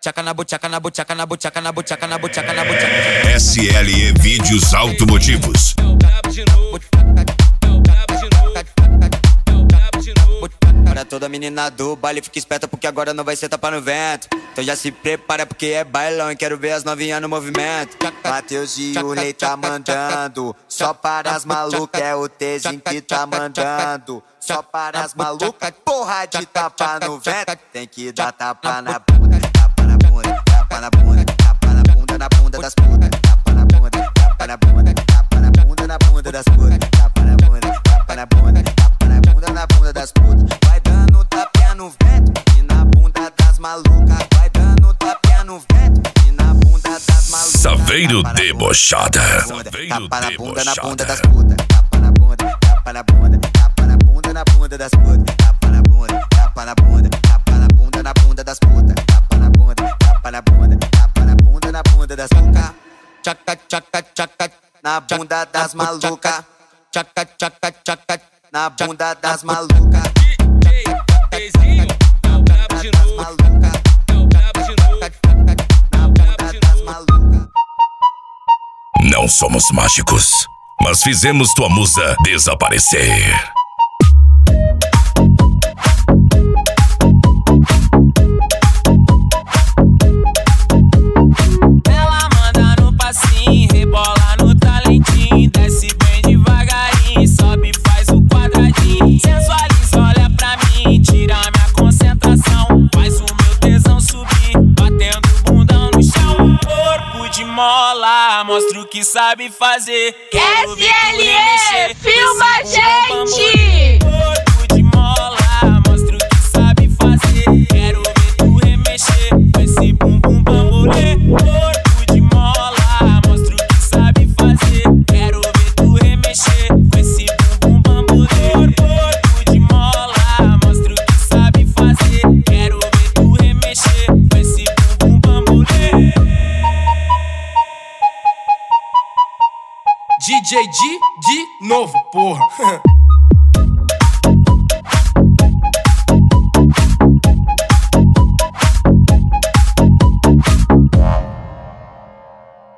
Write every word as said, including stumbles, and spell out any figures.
tchaca na buchaca na buchaca na buchaca na buchaca na buchaca na buchaca. S L E Vídeos Automotivos. Para toda menina do baile, fica esperta porque agora não vai ser tapa no vento. Então já se prepara porque é bailão e quero ver as novinhas no movimento. Matheus e o Rei tá mandando, só para as malucas, é o Tezinho que tá mandando. Só para as malucas, porra de tapa no vento. Tem que dar tapa na bunda, tapa na bunda, tapa na bunda, tapa na bunda, na bunda das putas. Tapa na bunda, tapa na bunda, tapa na bunda, na bunda das putas. Tapa na bunda, tapa na bunda, tapa na bunda, na bunda das putas. Vai dando tapinha no vento e na bunda das malucas. Vai dando tapinha no vento e na bunda das malucas. Saveiro debochada. Tapa na bunda, na bunda das putas. Tapa na bunda, tapa na bunda, tapa na bunda, na bunda das putas. Tapa na bunda, tapa na bunda, tapa na bunda, na bunda das putas. Tapa na bunda, tapa na bunda, tapa na bunda, na bunda das putas. Tchaca, tchaca, tchaca, na bunda das malucas. Tchaca, tchaca, tchaca, na bunda das malucas. Tezinho, é o brabo de novo. É o brabo de novo. Na bunda das malucas. Não somos mágicos, mas fizemos tua musa desaparecer. Ela manda no passinho, rebola no talentinho, desce bem devagarinho, sobe e faz o quadradinho. Sensualiza, olha pra mim, tira minha concentração, faz o meu tesão subir, batendo bundão no chão. Corpo de mola, mostra o que sabe fazer. Quero ver tu remexer, filma a esse bumbum gente! Corpo de mola, mostra o que sabe fazer. Quero ver tu remexer com esse bumbum bambolê. Corpo de mola, mostra o que sabe fazer. Quero ver tu remexer com esse bumbum bambolê. Corpo de mola, mostra o que sabe fazer. Quero ver tu remexer com esse bumbum bambolê. D J D de novo, porra.